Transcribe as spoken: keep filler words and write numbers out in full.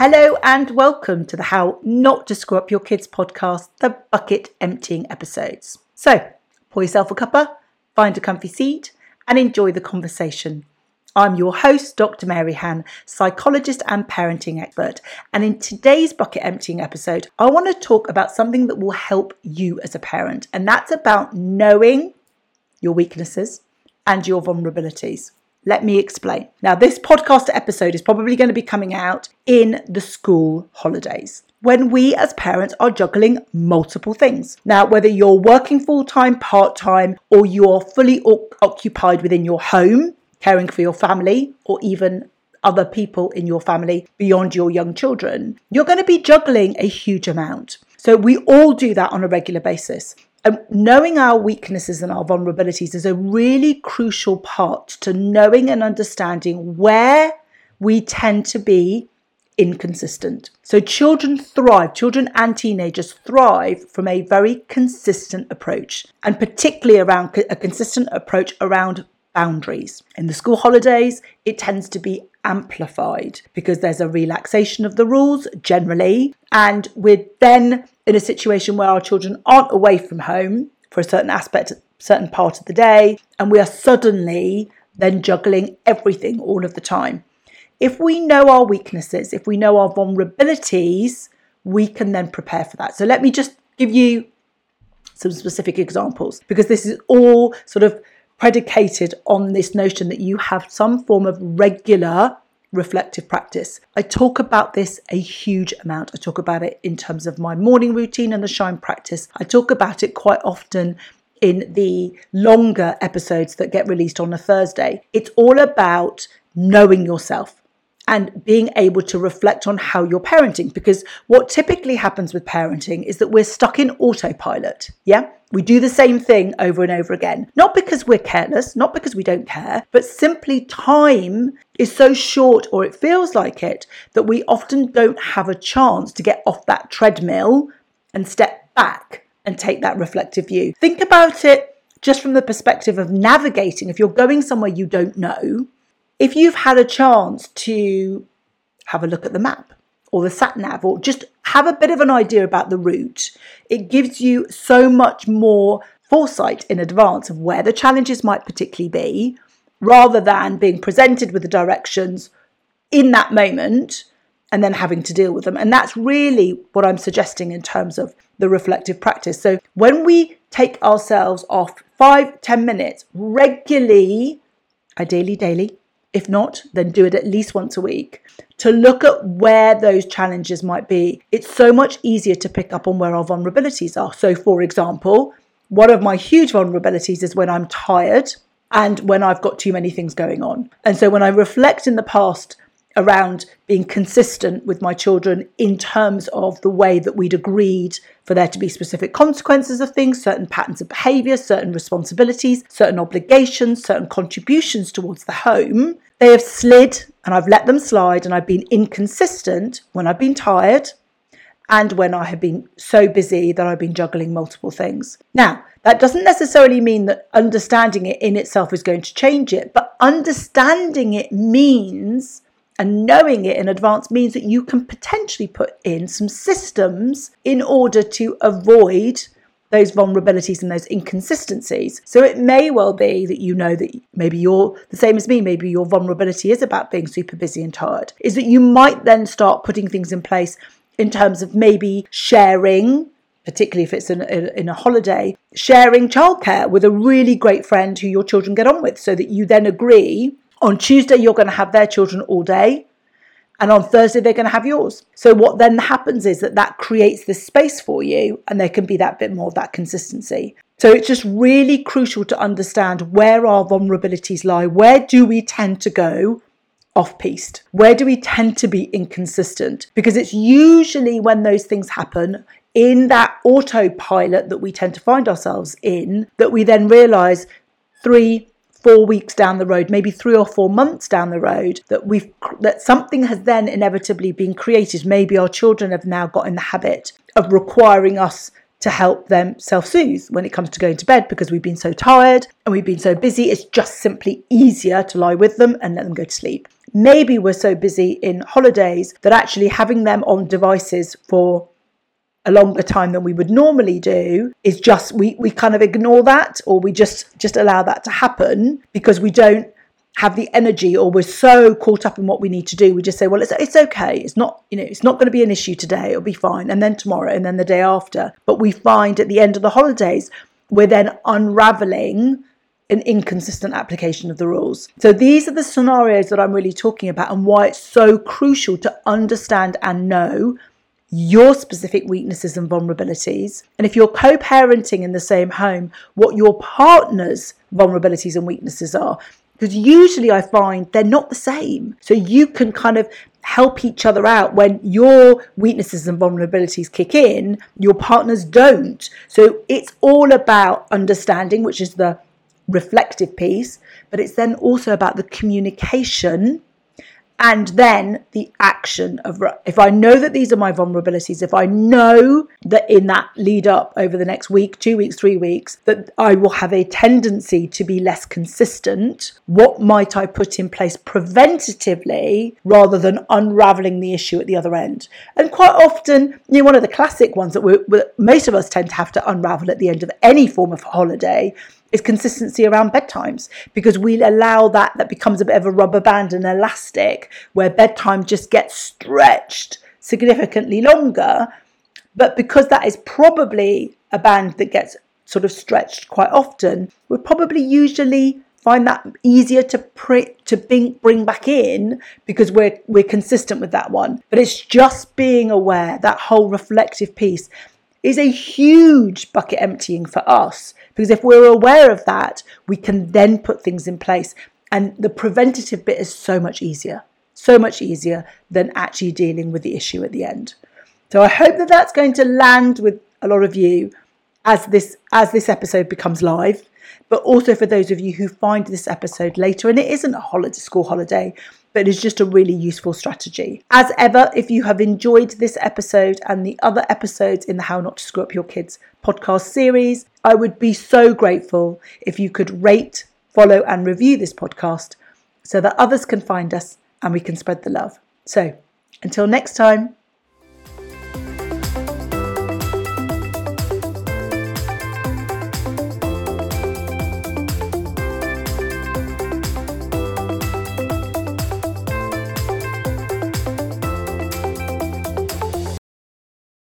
Hello and welcome to the How Not to Screw Up Your Kids podcast, the bucket emptying episodes. So, pour yourself a cuppa, find a comfy seat and enjoy the conversation. I'm your host, Doctor Mary Han, psychologist and parenting expert. And in today's bucket emptying episode, I want to talk about something that will help you as a parent. And that's about knowing your weaknesses and your vulnerabilities. Let me explain. Now, this podcast episode is probably going to be coming out in the school holidays, when we as parents are juggling multiple things. Now, whether you're working full-time, part-time, or you're fully o- occupied within your home, caring for your family, or even other people in your family beyond your young children, you're going to be juggling a huge amount. So we all do that on a regular basis. And knowing our weaknesses and our vulnerabilities is a really crucial part to knowing and understanding where we tend to be inconsistent. So children thrive, children and teenagers thrive from a very consistent approach, and particularly around a consistent approach around boundaries. In the school holidays, it tends to be amplified because there's a relaxation of the rules generally, and we're then in a situation where our children aren't away from home for a certain aspect, certain part of the day, and we are suddenly then juggling everything all of the time. If we know our weaknesses, if we know our vulnerabilities, we can then prepare for that. So let me just give you some specific examples, because this is all sort of predicated on this notion that you have some form of regular reflective practice. I talk about this a huge amount. I talk about it in terms of my morning routine and the Shine practice. I talk about it quite often in the longer episodes that get released on a Thursday. It's all about knowing yourself and being able to reflect on how you're parenting, because what typically happens with parenting is that we're stuck in autopilot. Yeah, we do the same thing over and over again, not because we're careless, not because we don't care, but simply time is so short, or it feels like it, that we often don't have a chance to get off that treadmill and step back and take that reflective view. Think about it just from the perspective of navigating. If you're going somewhere you don't know, if you've had a chance to have a look at the map or the sat nav, or just have a bit of an idea about the route, it gives you so much more foresight in advance of where the challenges might particularly be, rather than being presented with the directions in that moment and then having to deal with them. And that's really what I'm suggesting in terms of the reflective practice. So when we take ourselves off five, ten minutes regularly, ideally daily, if not, then do it at least once a week, to look at where those challenges might be, it's so much easier to pick up on where our vulnerabilities are. So for example, one of my huge vulnerabilities is when I'm tired and when I've got too many things going on. And so when I reflect in the past around being consistent with my children in terms of the way that we'd agreed for there to be specific consequences of things, certain patterns of behaviour, certain responsibilities, certain obligations, certain contributions towards the home, they have slid and I've let them slide, and I've been inconsistent when I've been tired and when I have been so busy that I've been juggling multiple things. Now, that doesn't necessarily mean that understanding it in itself is going to change it, but understanding it means, and knowing it in advance means, that you can potentially put in some systems in order to avoid those vulnerabilities and those inconsistencies. So it may well be that you know that maybe you're the same as me, maybe your vulnerability is about being super busy and tired, is that you might then start putting things in place in terms of maybe sharing, particularly if it's in, in a holiday, sharing childcare with a really great friend who your children get on with, so that you then agree on Tuesday you're going to have their children all day, and on Thursday they're going to have yours. So what then happens is that that creates this space for you, and there can be that bit more of that consistency. So it's just really crucial to understand where our vulnerabilities lie. Where do we tend to go off-piste? Where do we tend to be inconsistent? Because it's usually when those things happen in that autopilot that we tend to find ourselves in, that we then realise three, four weeks down the road, maybe three or four months down the road, that we've that something has then inevitably been created. Maybe our children have now got in the habit of requiring us to help them self-soothe when it comes to going to bed, because we've been so tired and we've been so busy. It's just simply easier to lie with them and let them go to sleep. Maybe we're so busy in holidays that actually having them on devices for a longer time than we would normally do is just, we, we kind of ignore that, or we just, just allow that to happen because we don't have the energy, or we're so caught up in what we need to do. We just say, well, it's it's okay. It's not, you know, it's not going to be an issue today. It'll be fine. And then tomorrow, and then the day after. But we find at the end of the holidays, we're then unraveling an inconsistent application of the rules. So these are the scenarios that I'm really talking about, and why it's so crucial to understand and know your specific weaknesses and vulnerabilities. And if you're co-parenting in the same home, what your partner's vulnerabilities and weaknesses are. Because usually I find they're not the same. So you can kind of help each other out when your weaknesses and vulnerabilities kick in, your partners don't. So it's all about understanding, which is the reflective piece, but it's then also about the communication and then the action of, if I know that these are my vulnerabilities, if I know that in that lead up over the next week, two weeks, three weeks, that I will have a tendency to be less consistent, what might I put in place preventatively rather than unraveling the issue at the other end? And quite often, you know, one of the classic ones that we're, we're, most of us tend to have to unravel at the end of any form of holiday is consistency around bedtimes, because we allow that, that becomes a bit of a rubber band and elastic, where bedtime just gets stretched significantly longer. But because that is probably a band that gets sort of stretched quite often, we probably usually find that easier to pre- to bring, bring back in, because we're we're consistent with that one. But it's just being aware, that whole reflective piece is a huge bucket emptying for us, because if we're aware of that, we can then put things in place. And the preventative bit is so much easier, so much easier than actually dealing with the issue at the end. So I hope that that's going to land with a lot of you as this as this episode becomes live, but also for those of you who find this episode later and it isn't a holiday, school holiday, but it's just a really useful strategy. As ever, if you have enjoyed this episode and the other episodes in the How Not to Screw Up Your Kids podcast series, I would be so grateful if you could rate, follow and review this podcast so that others can find us and we can spread the love. So until next time,